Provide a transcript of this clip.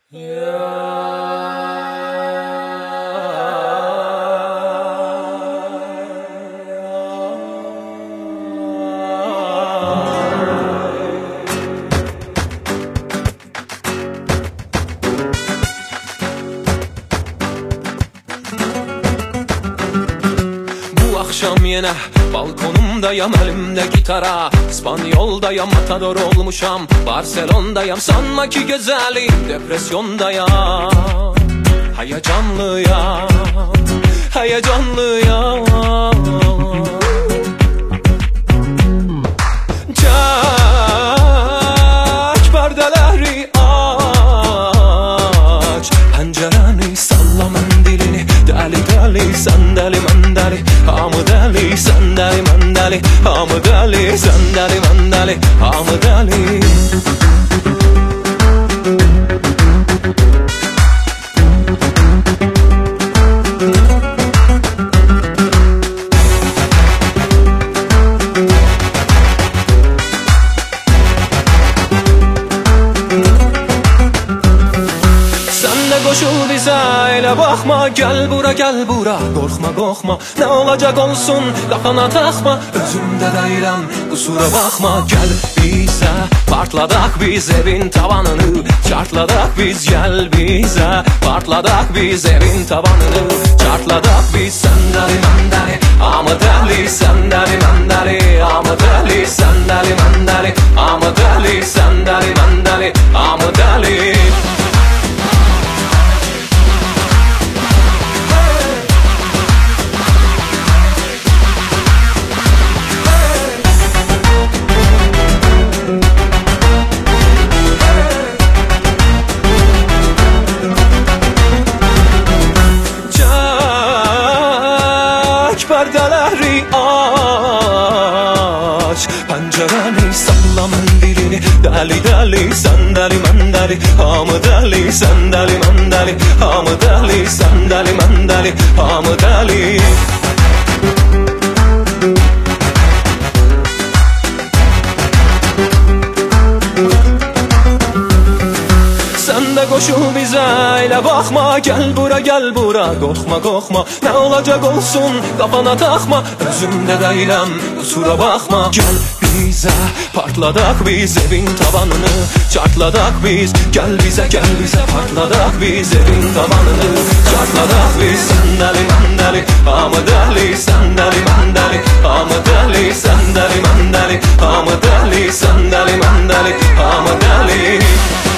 Bu akşam yine balkonumdayım, elimde gitara, İspanyol'dayım, matador olmuşam, Barcelona'dayım, sanma ki güzelim, depresyondayım. Heyecanlıyım, heyecanlıyım. Çek perdeleri aç, pencereni salla mendilini, deli deli sen deli men deli, hamı deli sen deli men deli, hamı deli sen deli men deli, hamı deli. Koşul bize öyle bakma, gel bura gel bura, korkma korkma, ne olacak olsun kafana takma, özümde değilim kusura bakma. Gel bize, partladak biz evin tavanını, çartladak biz, gel bize, partladak biz evin tavanını, çartladak biz. Sen deli men deli, ama deli sen deli men deli, ama deli sen deli men deli, ama deli sen deli men deli, ama deli. Perdeleri aç, pencereni salla mendilini, deli deli sen deli men deli, hamı deli sen deli men deli, hamı deli sen deli men deli, hamı deli. Sen de koşul bize öyle bakma, gel bura gel bura, korkma korkma, ne olacak olsun kafana takma, özümde değilim kusura bakma. Gel bize, partladak biz evin tavanını, çartladak biz, gel bize partladak biz evin tavanını, çartladak biz. Sen deli men deli, ama deli sen deli men deli, ama deli sen deli men deli, ama deli sen deli men deli, ama deli.